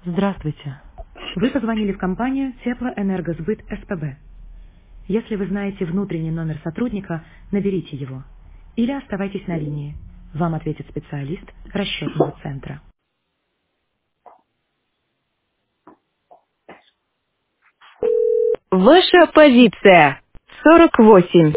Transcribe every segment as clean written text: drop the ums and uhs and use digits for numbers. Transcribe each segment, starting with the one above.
Здравствуйте. Вы позвонили в компанию Теплоэнергосбыт СПБ. Если вы знаете внутренний номер сотрудника, наберите его. Или оставайтесь на линии. Вам ответит специалист расчетного центра. Ваша позиция. 48.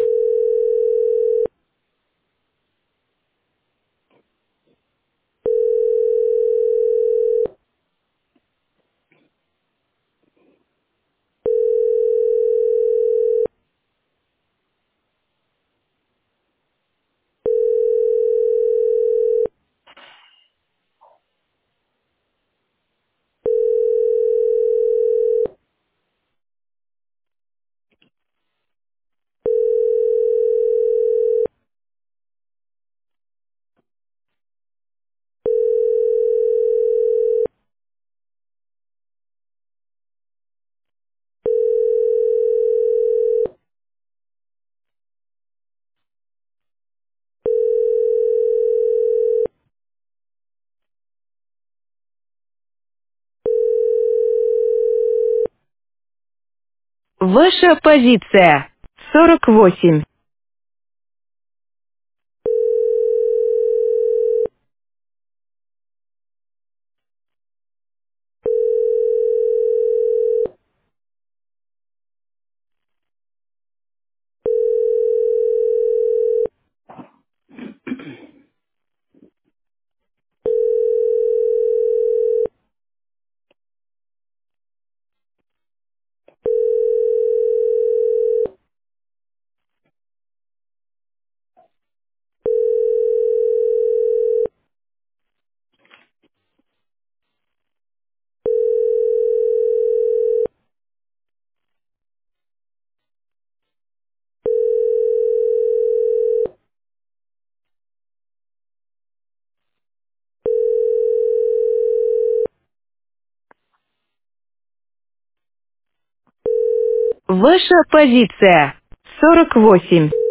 Ваша позиция. 48. Ваша позиция. 48.